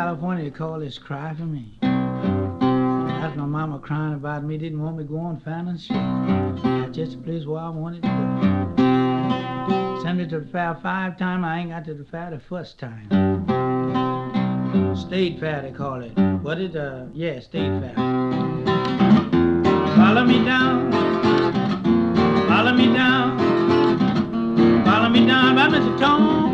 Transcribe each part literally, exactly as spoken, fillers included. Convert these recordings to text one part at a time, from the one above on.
California, they call this Cry For Me. That's my mama crying about me, didn't want me to go on Fannin Street. That's just the place where I wanted to go. Sent me to the fair five times, I ain't got to the fair the first time. State fair, they call it. What is uh yeah, state fair. Follow me down, follow me down, follow me down by Mister Tom.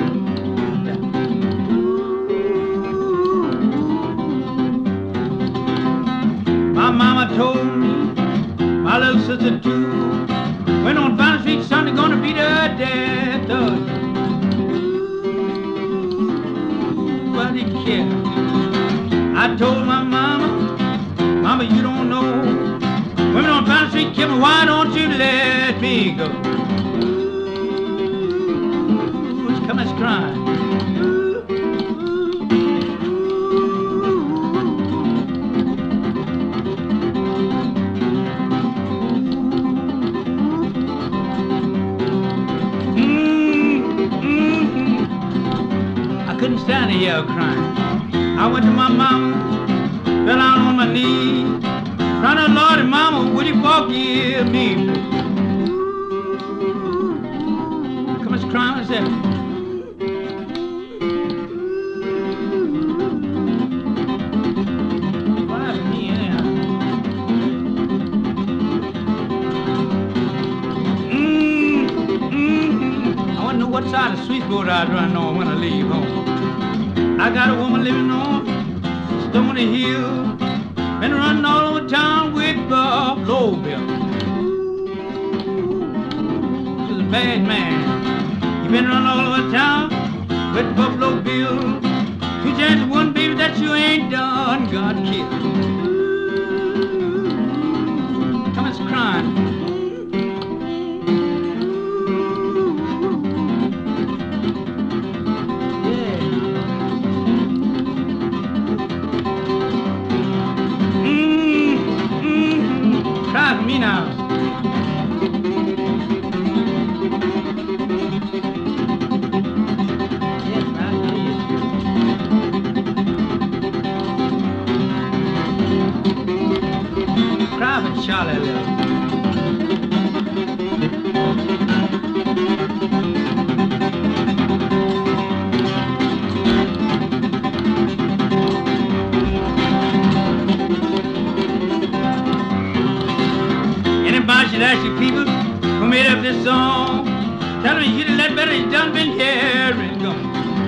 My mama told me, my little sister too, when on Fannin Street, son, they're gonna beat her death. Nobody care. I told my mama, mama, you don't know. Women on Fannin Street kill me, why don't you let me go? Ooh, it's coming crying. Standing here crying. I went to my mama, fell out on my knee, crying out, Lord and mama, would you forgive me? Come on, crying and say, what happened to me anyhow? Mm, mm, I want to know what side of Sweetwater I'd run on when I leave home. I got a woman living on Stony Hill, been running all over town with Buffalo Bill. She's a bad man. You been running all over town with Buffalo Bill. Two chances, one baby that you ain't done got killed. Come on, crying. Me now. Yes, man, please. Cry for Charlie, little. Anybody should ask you people who made up this song, tell them you should have let better, you done been here and gone.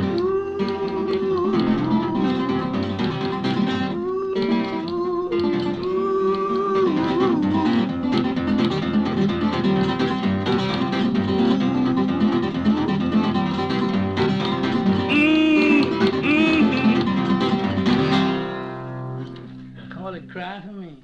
Mm, mm-hmm. Call it Cry For Me.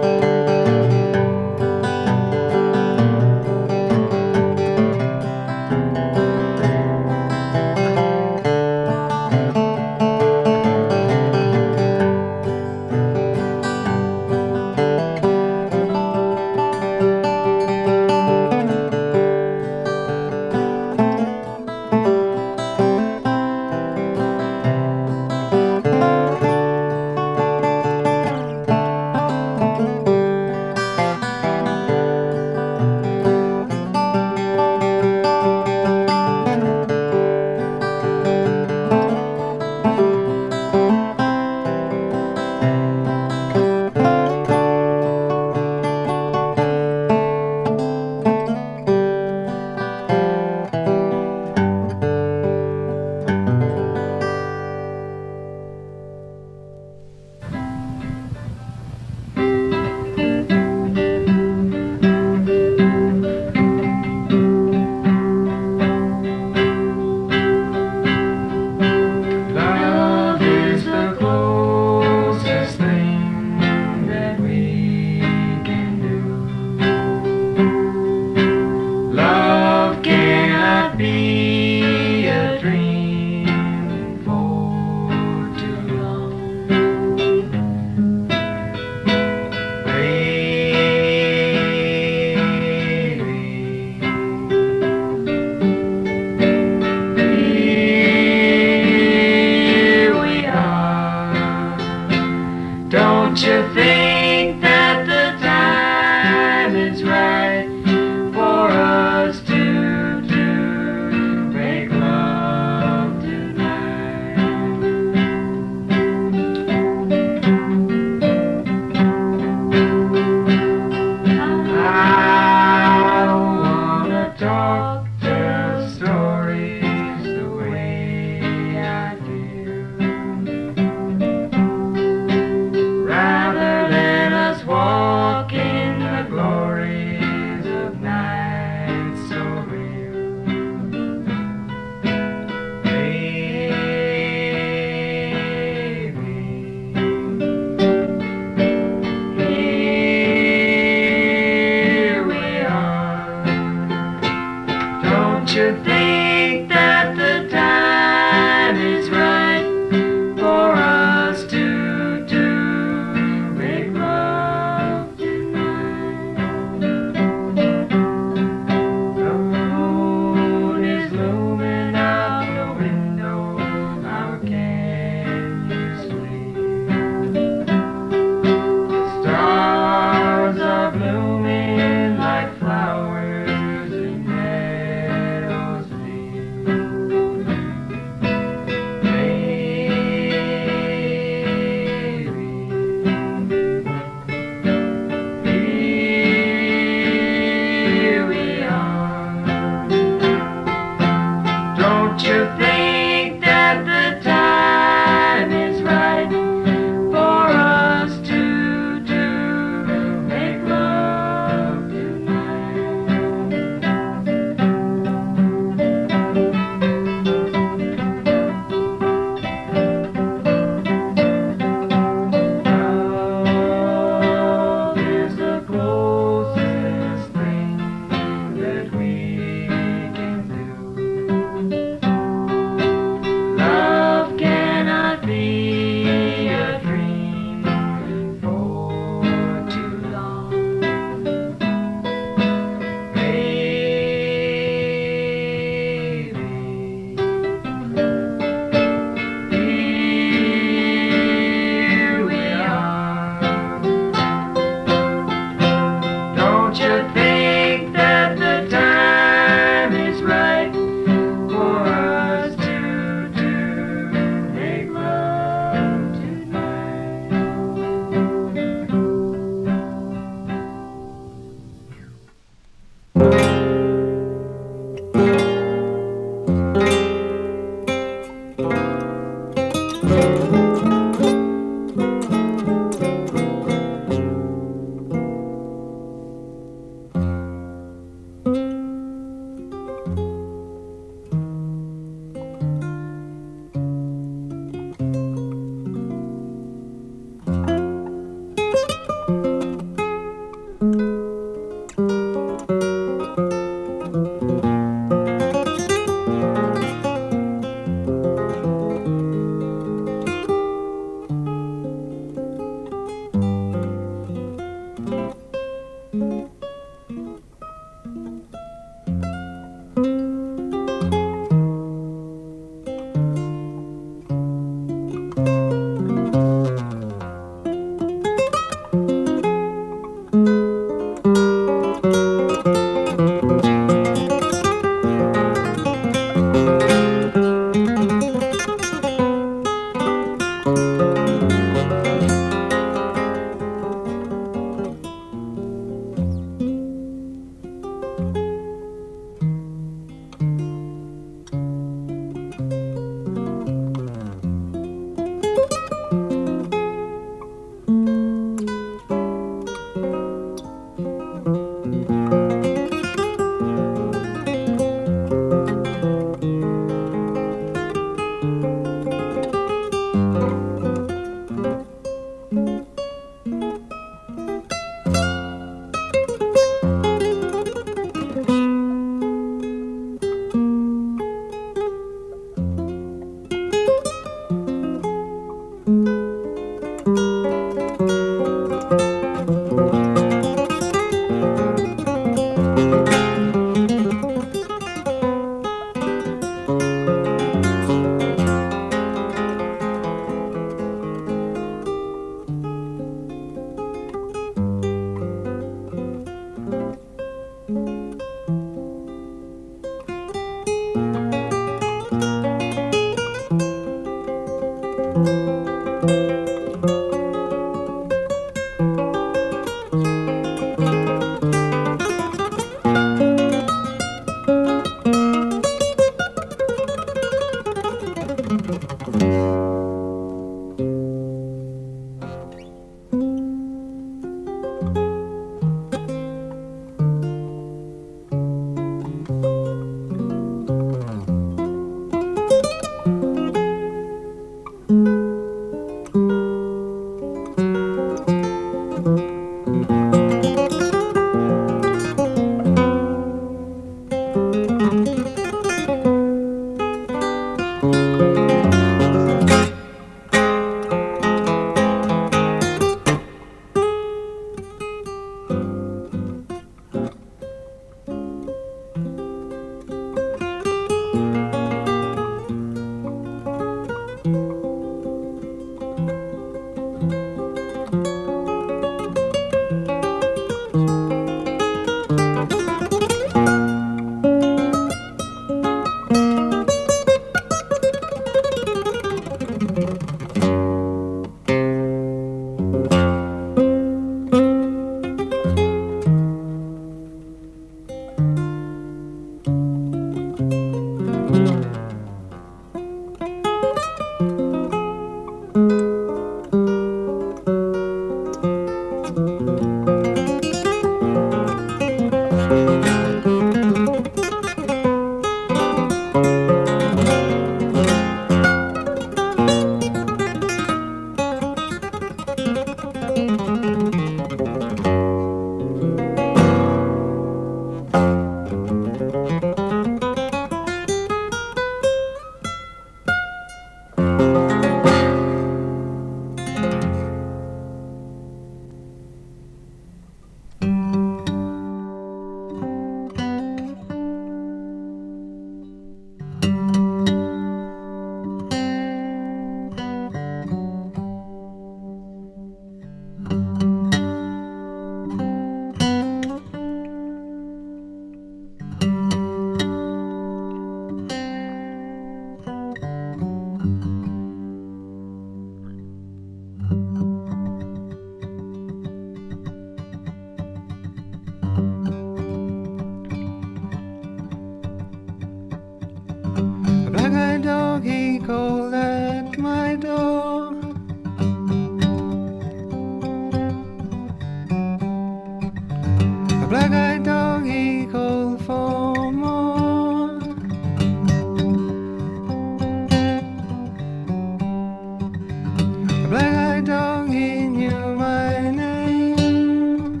black-eyed dog, he knew my name.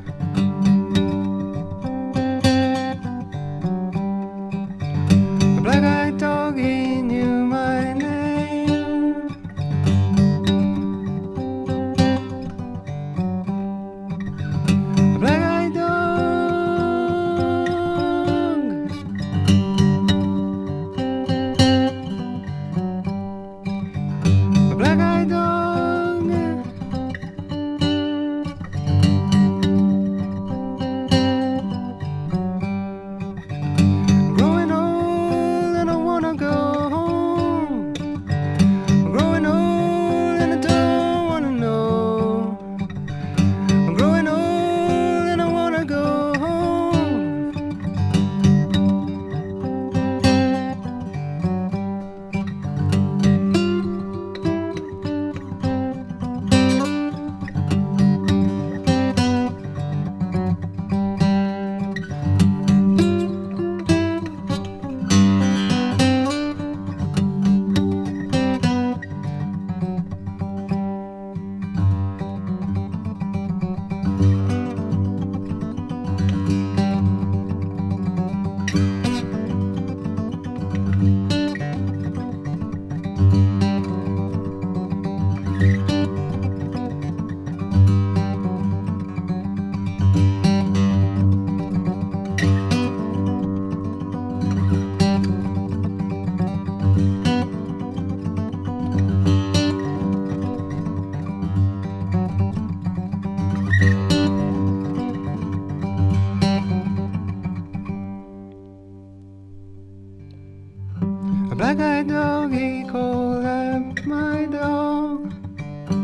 The black-eyed dog, he knew my name. The black-eyed dog. The black-eyed dog. Growing old and I wanna go home. I'm growing old and I don't wanna know. I'm growing old and I wanna go home. A black-eyed dog, he called at my door.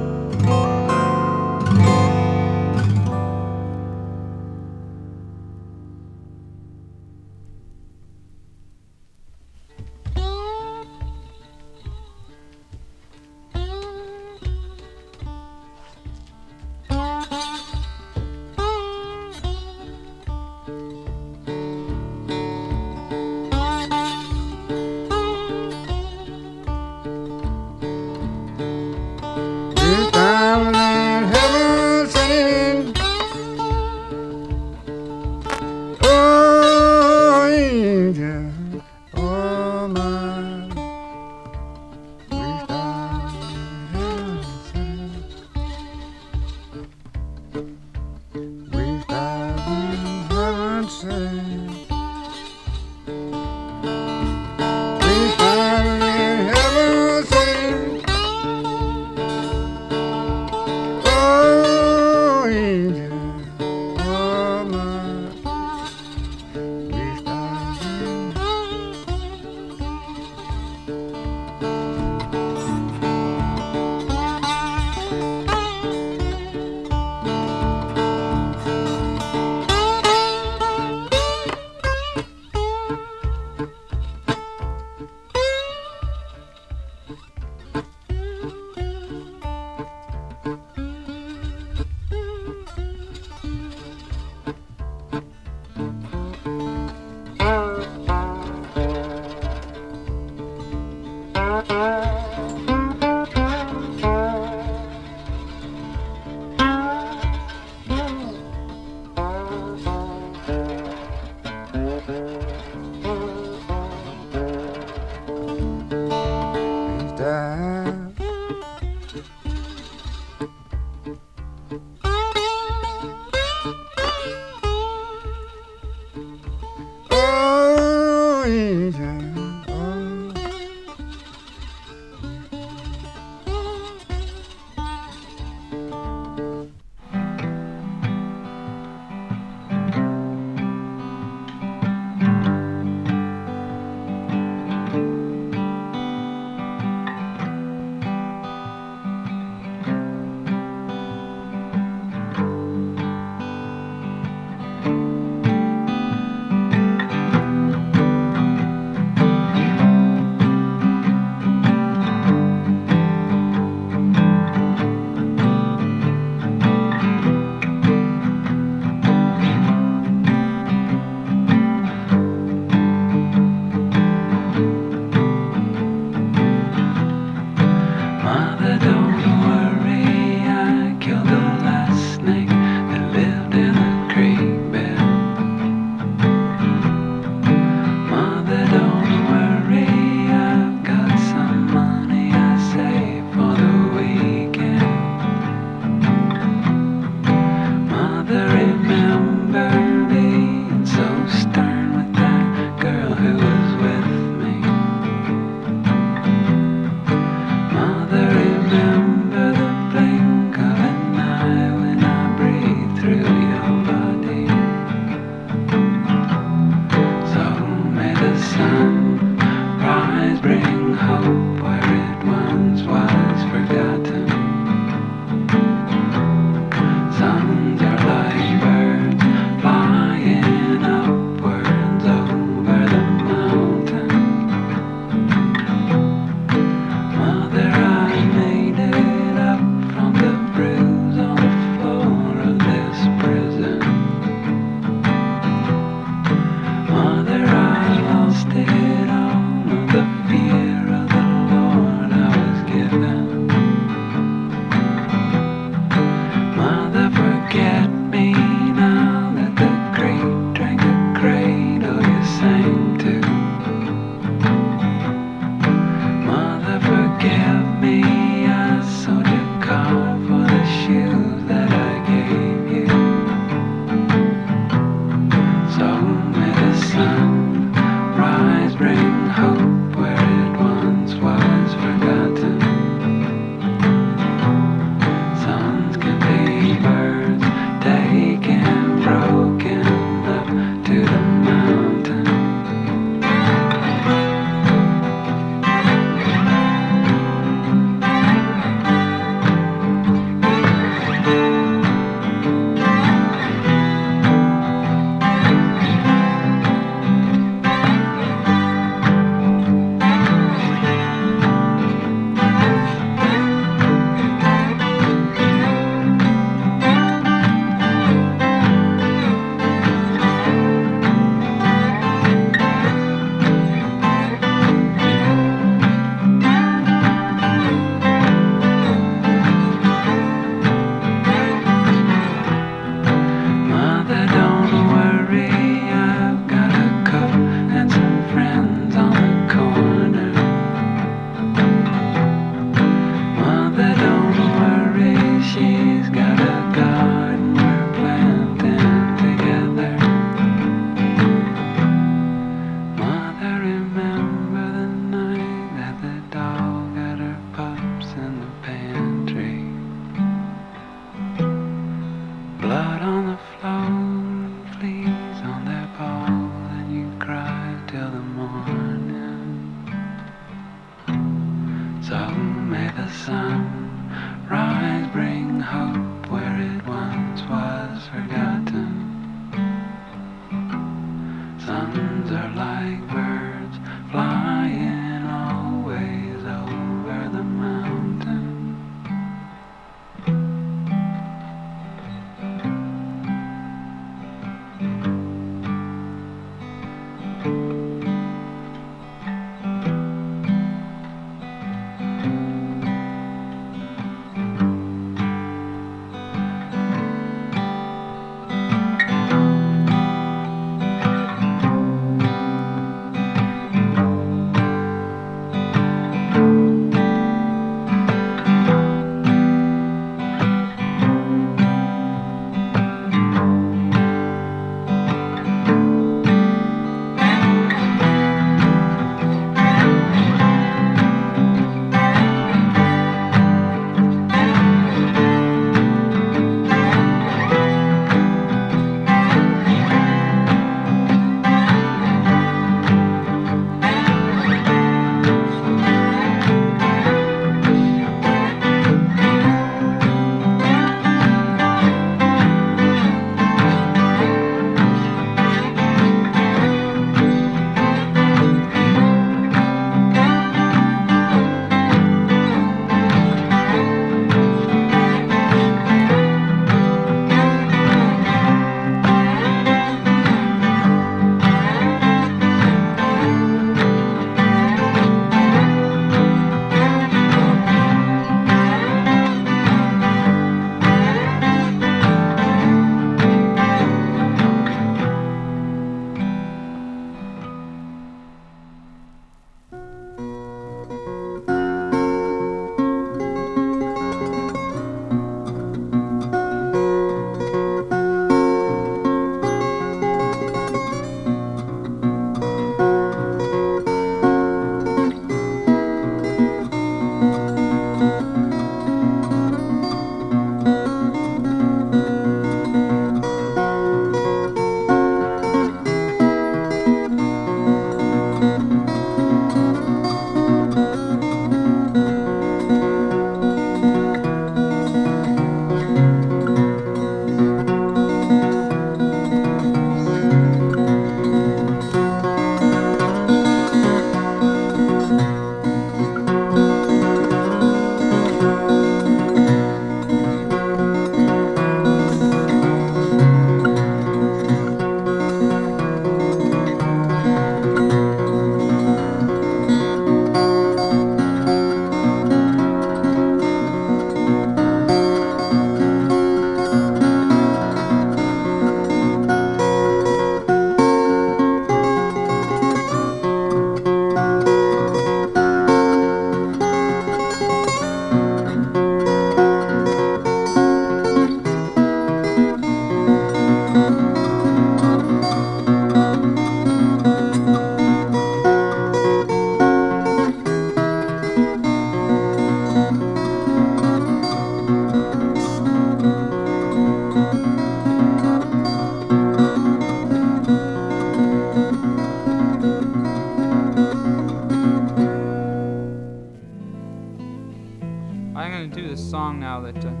going to do this song now that uh,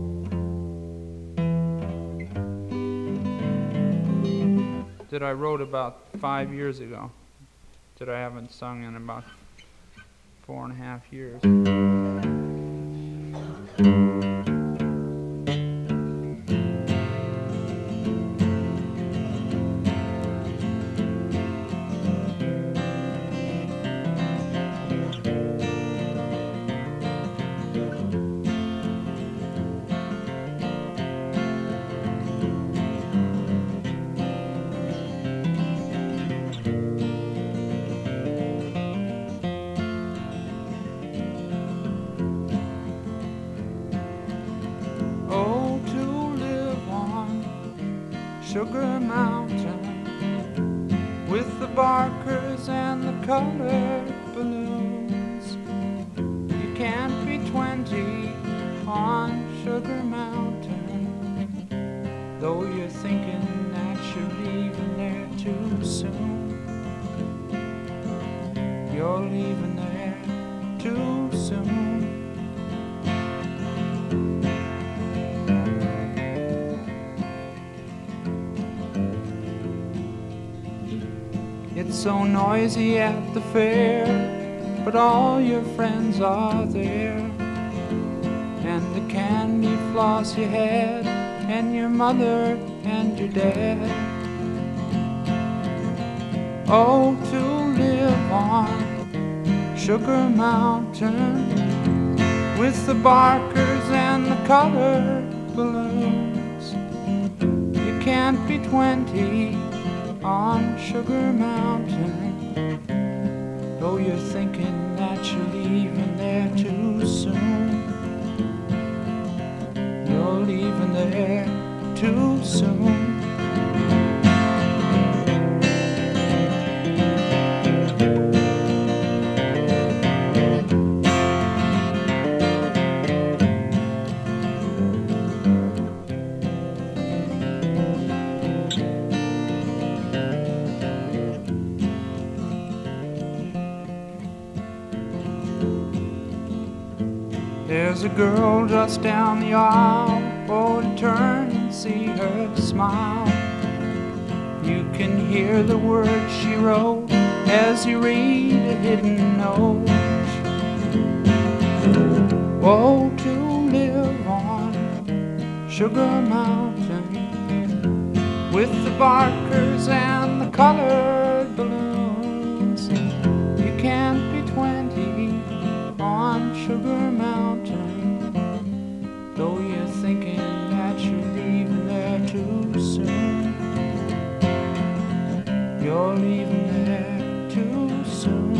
that I wrote about five years ago, that I haven't sung in about four and a half years. Sugar Mountain with the barkers and the colored balloons. You can't be twenty on Sugar Mountain, though you're thinking that you're leaving there too soon. You're leaving there too soon. It's so noisy at the fair, but all your friends are there. And the candy floss you had, and your mother and your dad. Oh, to live on Sugar Mountain with the barkers and the colored balloons. You can't be twenty on Sugar Mountain, though you're thinking that you're leaving there too soon. You're leaving there too soon. There's a girl just down the aisle, oh, to turn and see her smile. You can hear the words she wrote as you read a hidden note. Oh, to live on Sugar Mountain with the barkers and the colored balloons. You can't be twenty on Sugar Mountain, though you're thinking that you're leaving there too soon. You're leaving there too soon.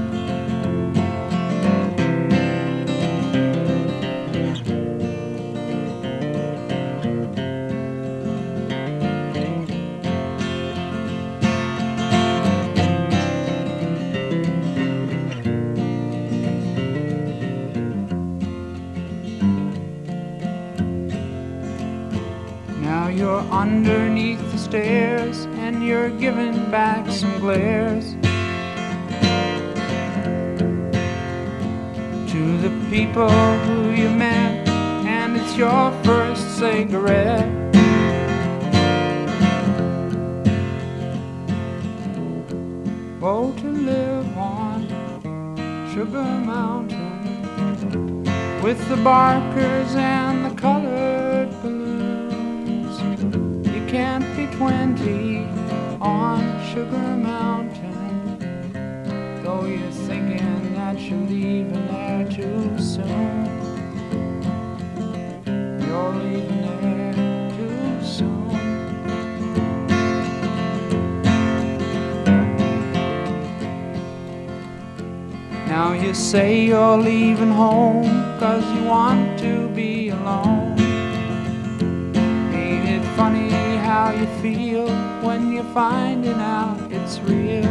Now you're underneath the stairs and you're giving back some glares to the people who you met, and it's your first cigarette. Oh, to live on Sugar Mountain with the barkers and the colored balloons. You can't be twenty on Sugar Mountain, though you're thinking that you're leaving there too soon. You're leaving there too soon. Now you say you're leaving home 'cause you want to be alone. Ain't it funny how you feel when you're finding out it's real?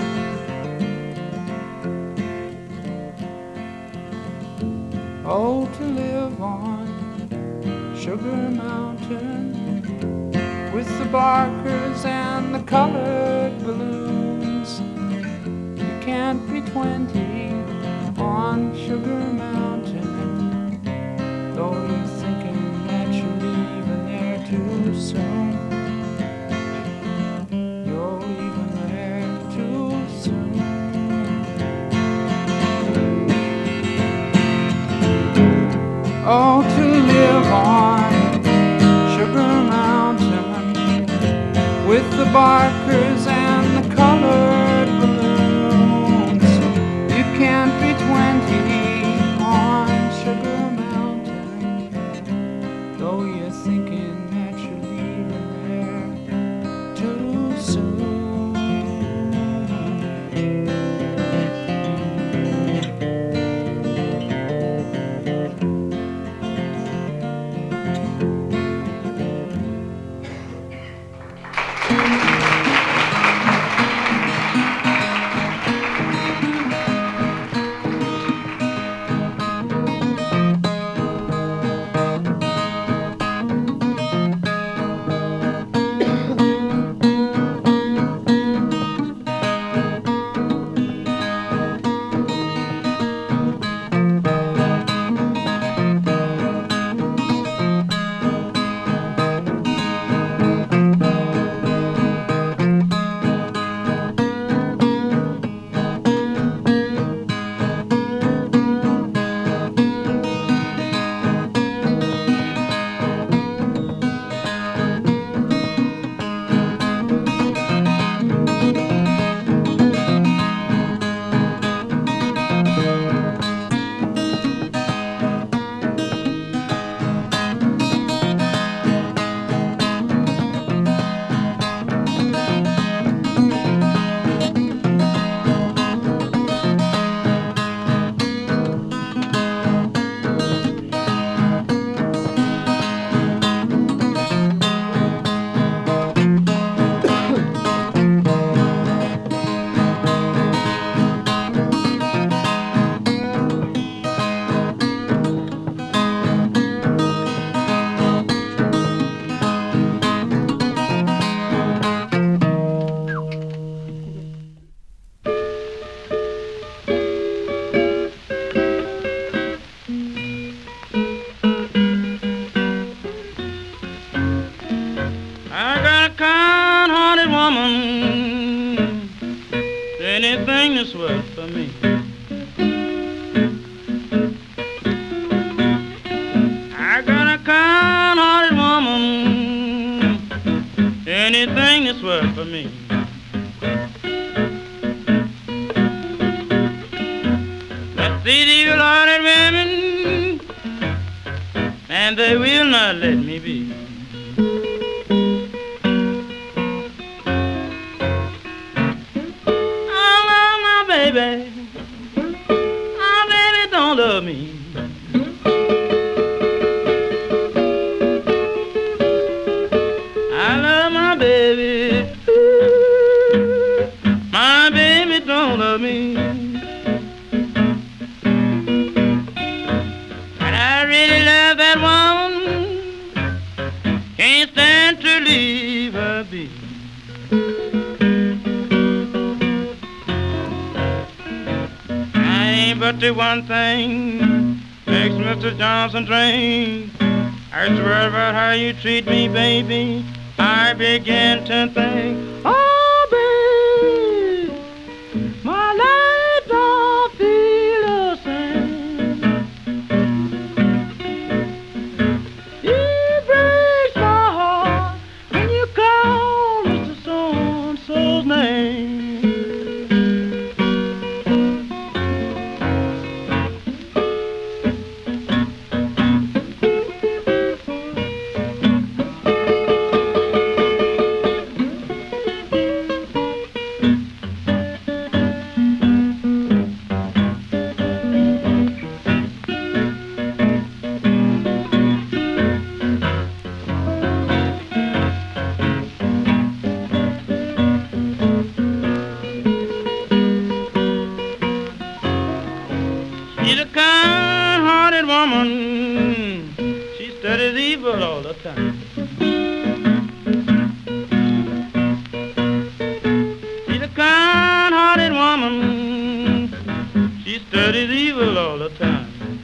Oh, to live on Sugar Mountain with the barkers and the colored balloons. You can't be twenty on Sugar Mountain, Oh, to live on Sugar Mountain with the barkers and the colored balloons. You can't be twenty on Sugar Mountain, though you're thinking that you're leaving there too soon. Anything that's worth for me. I got a kind-hearted woman. Anything that's worth for me. But these evil-hearted women, and they will not let me be. Baby, my baby don't love me. I love my baby. My baby don't love me. And I really love that woman. Can't stand to leave her be. But the one thing makes Mister Johnson drink. I swear about how you treat me, baby. I begin to think, oh, baby, my life don't feel the same. It breaks my heart when you call Mister So-and-so's name. She's a kind-hearted woman. She studies evil all the time. She's a kind-hearted woman. She studies evil all the time.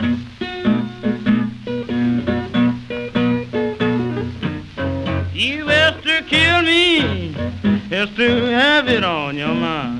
You have to kill me, has to have it on your mind.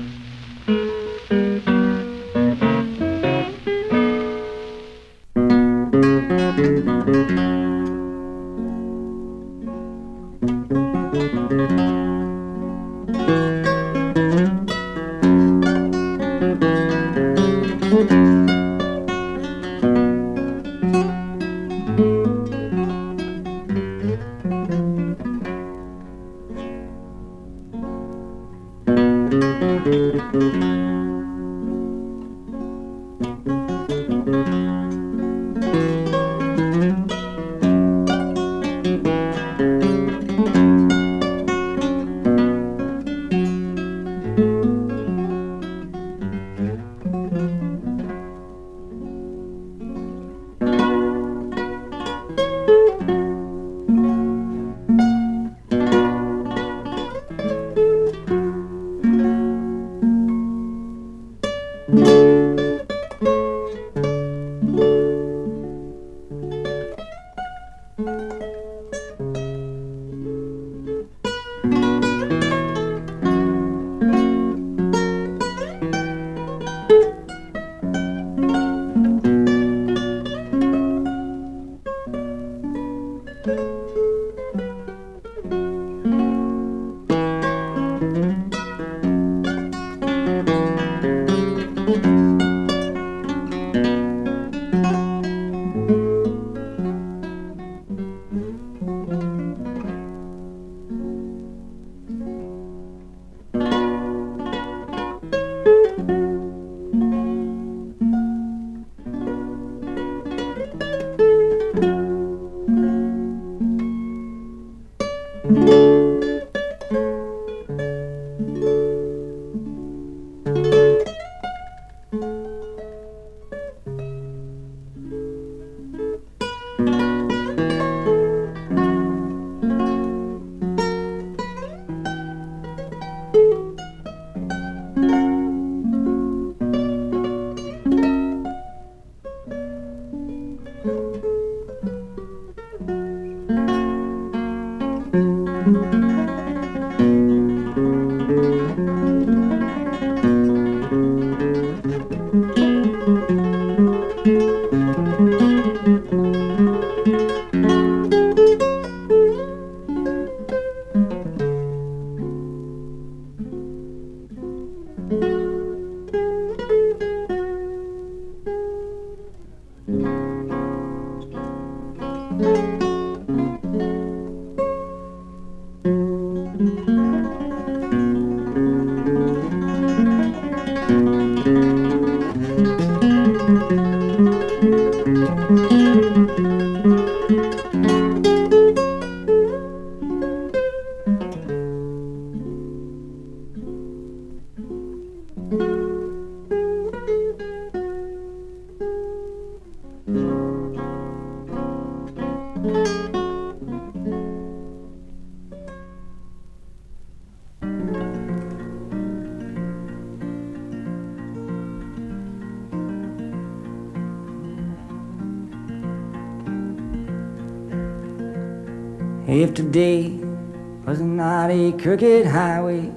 If today was not a crooked highway,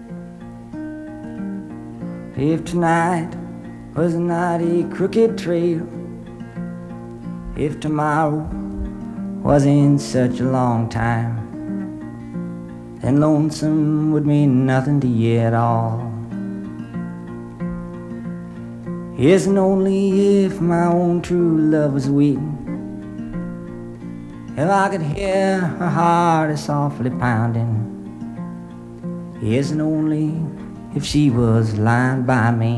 if tonight was not a crooked trail, if tomorrow wasn't such a long time, then lonesome would mean nothing to you at all. Yes, and only if my own true love was waiting, if I could hear her heart softly pounding. Yes, and only if she was lying by me,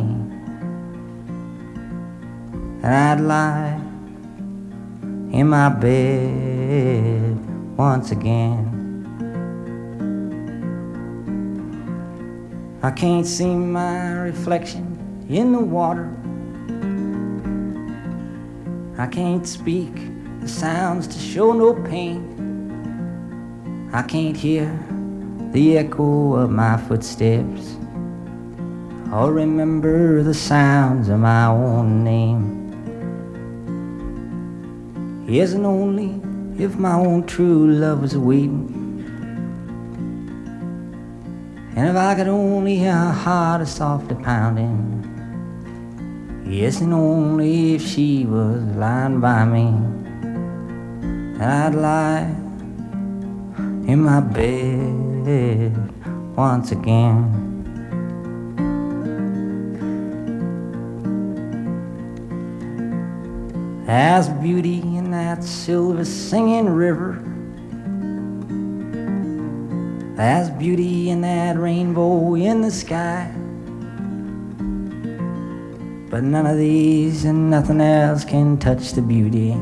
and I'd lie in my bed once again. I can't see my reflection in the water, I can't speak the sounds to show no pain, I can't hear the echo of my footsteps or remember the sounds of my own name. Yes, and only if my own true love was waiting, and if I could only hear her heart softly pounding. Yes, and only if she was lying by me, and I'd lie in my bed once again. There's beauty in that silver singing river, there's beauty in that rainbow in the sky, but none of these and nothing else can touch the beauty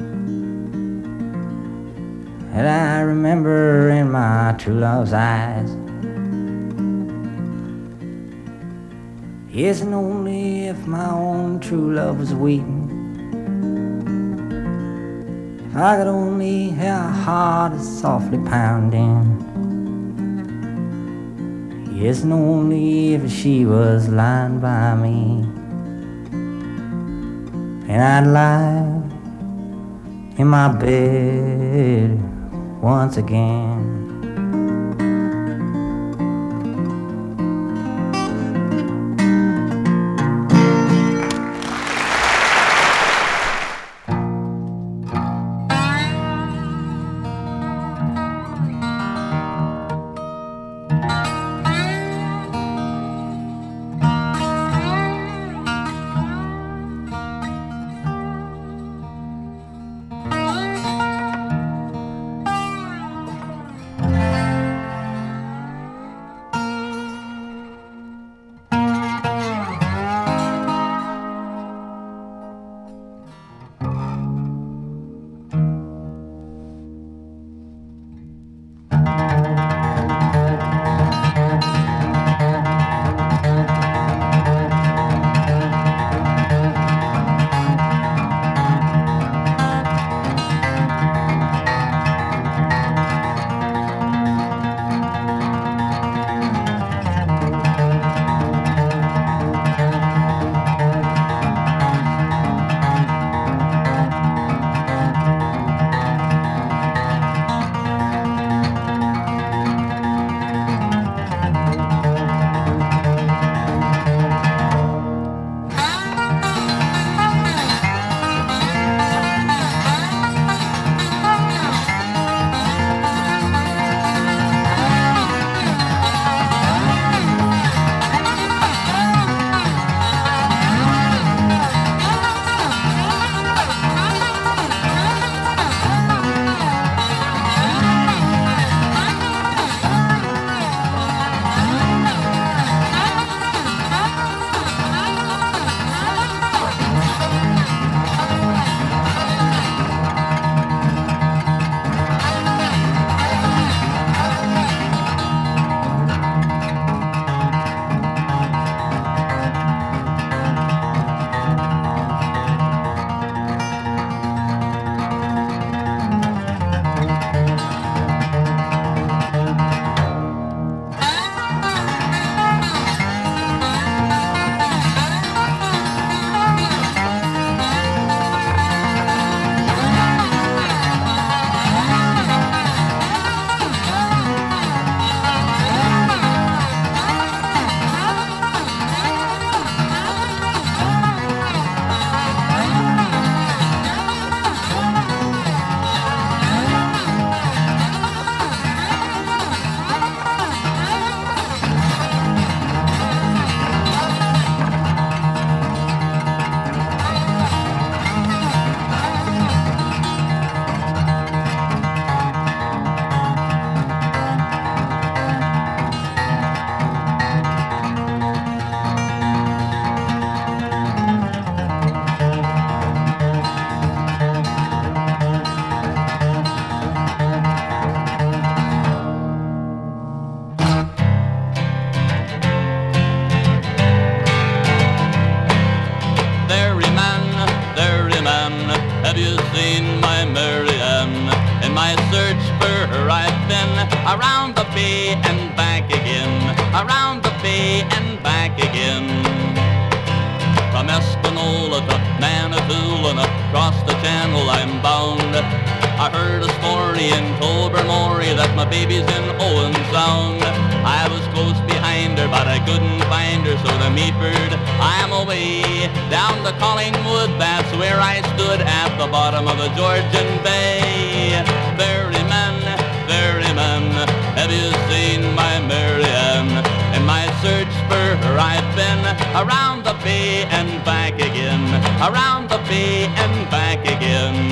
that I remember in my true love's eyes. Yes, and only if my own true love was waiting, if I could only hear her heart softly pounding. Yes, and only if she was lying by me, and I'd lie in my bed once again. around the bay and back again, around the bay and back again. From Espanola to Manitoulin, across the channel I'm bound. I heard a story in Tobermory that my baby's in Owen Sound. I was close behind her, but I couldn't find her, so to Meaford I'm away. Down to Collingwood, that's where I stood at the bottom of the Georgian Bay. Ferryman, ferryman, have you seen my Mary Ann? In my search for her I've been around the bay and back again, around the bay and back again.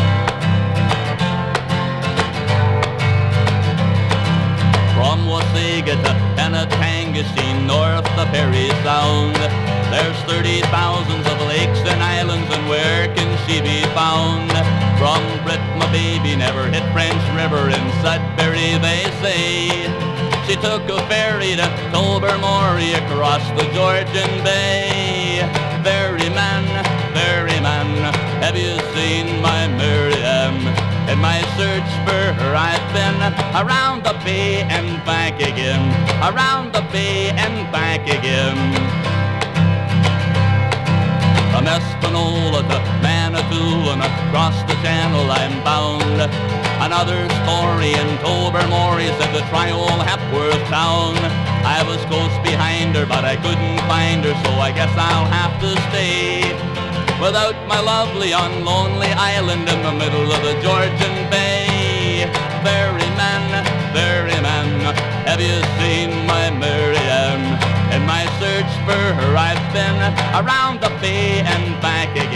From Wasaga to Penetanguishene, north the Parry Sound, there's thirty thousands of lakes and islands, and where can she be found? From Brit, my baby never hit French River, in Sudbury they say. She took a ferry to Tobermory across the Georgian Bay. Ferryman, ferryman, have you seen my Mary Ann? In my search for her I've been around the bay and back again, around the bay and back again. From Espanola to Manitoulin, across the channel I'm bound. Another story in Tobermory said to try old Hepworth Town. I was close behind her, but I couldn't find her, so I guess I'll have to stay without my lovely unlonely island in the middle of the Georgian Bay. Ferryman, ferryman, have you seen my Mary Ann? In my search for her I've been around the bay and back again.